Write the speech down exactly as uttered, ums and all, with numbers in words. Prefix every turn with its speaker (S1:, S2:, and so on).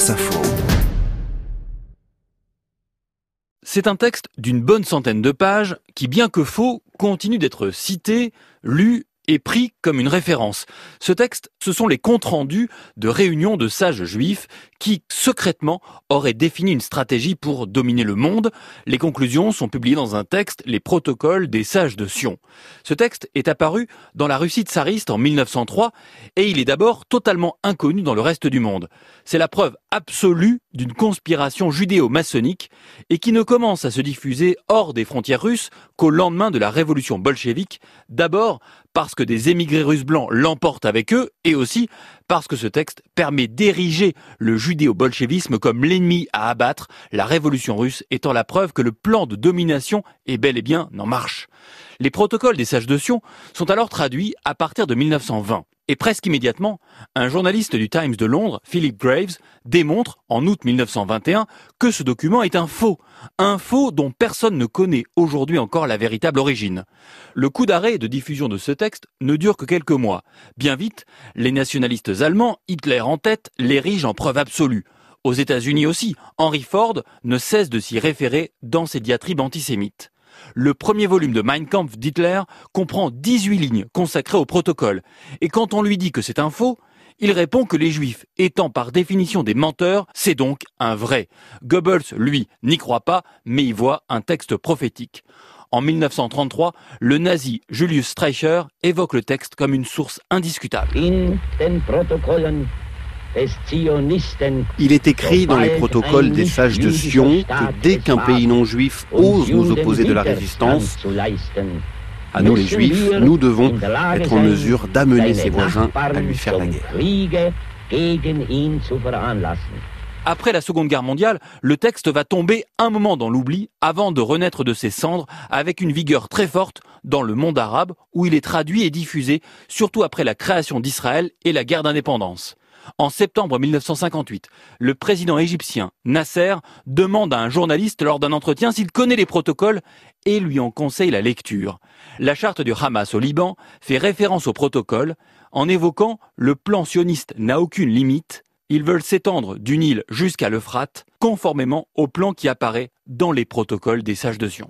S1: France Info.
S2: C'est un texte d'une bonne centaine de pages qui, bien que faux, continue d'être cité, lu et pris comme une référence. Ce texte, ce sont les comptes rendus de réunions de sages juifs qui, secrètement, auraient défini une stratégie pour dominer le monde. Les conclusions sont publiées dans un texte, les protocoles des sages de Sion. Ce texte est apparu dans la Russie tsariste en mille neuf cent trois et il est d'abord totalement inconnu dans le reste du monde. C'est la preuve absolue d'une conspiration judéo-maçonnique et qui ne commence à se diffuser hors des frontières russes qu'au lendemain de la révolution bolchevique, d'abord parce que des émigrés russes blancs l'emportent avec eux et aussi parce que ce texte permet d'ériger le judéo-bolchevisme comme l'ennemi à abattre, la révolution russe étant la preuve que le plan de domination est bel et bien en marche. Les protocoles des sages de Sion sont alors traduits à partir de mille neuf cent vingt. Et presque immédiatement, un journaliste du Times de Londres, Philip Graves, démontre, en août mille neuf cent vingt et un, que ce document est un faux. Un faux dont personne ne connaît aujourd'hui encore la véritable origine. Le coup d'arrêt de diffusion de ce texte ne dure que quelques mois. Bien vite, les nationalistes allemands, Hitler en tête, l'érigent en preuve absolue. Aux États-Unis aussi, Henry Ford ne cesse de s'y référer dans ses diatribes antisémites. Le premier volume de Mein Kampf d'Hitler comprend dix-huit lignes consacrées au protocole. Et quand on lui dit que c'est un faux, il répond que les Juifs, étant par définition des menteurs, c'est donc un vrai. Goebbels, lui, n'y croit pas, mais y voit un texte prophétique. En mille neuf cent trente-trois, le nazi Julius Streicher évoque le texte comme une source indiscutable.
S3: In den Protokollen des Zionisten.
S4: Il est écrit dans les protocoles des sages de Sion que dès qu'un pays non juif ose nous opposer de la résistance, à nous les juifs, nous devons être en mesure d'amener ses voisins à lui faire la guerre.
S2: Après la Seconde Guerre mondiale, le texte va tomber un moment dans l'oubli avant de renaître de ses cendres avec une vigueur très forte dans le monde arabe où il est traduit et diffusé, surtout après la création d'Israël et la guerre d'indépendance. En septembre mille neuf cent cinquante-huit, le président égyptien Nasser demande à un journaliste lors d'un entretien s'il connaît les protocoles et lui en conseille la lecture. La charte du Hamas au Liban fait référence aux protocoles en évoquant le plan sioniste n'a aucune limite. Ils veulent s'étendre du Nil jusqu'à l'Euphrate, conformément au plan qui apparaît dans les protocoles des sages de Sion.